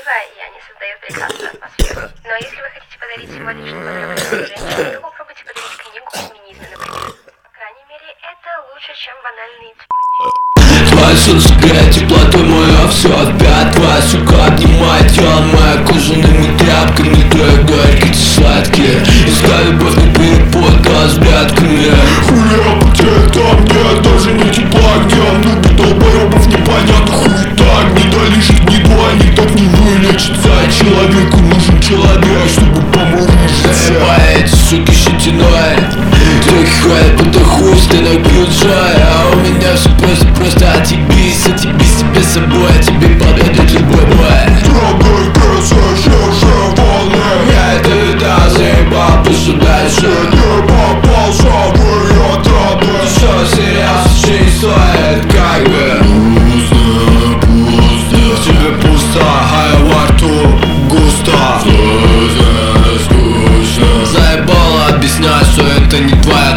красиво, и они создают прекрасную атмосферу. Но если вы хотите подарить символичный подарок женщине, то попробуйте подарить книгу феминизма, например. По крайней мере, это лучше, чем банальные Твоя солнцевая теплотой моя все опять. Твоя сука отнимает тело моя кожаными тряпками. Твои горькие сладкие, искай любовь не перепутала с взглядками. Хуя, где там нет даже не тепла, где нубы долбоебов непонятно хуета. Не до лишних, ни два, никак не вылечится. Человеку нужен человек, чтобы помурыжиться. Заебали эти суки щетиной, треки ходят по даху, стенок бьют джой. А у меня все просто отъебись себе собой, а тебе подойдет любой бой. Трогай ГС, волны. Я это видал, заебал, пусть дальше. Не попался в ее отрады. Все серьезно, все не стоит, как бы. В тебе пусто, а я во рту густо. Заебало объяснять, что это не твоя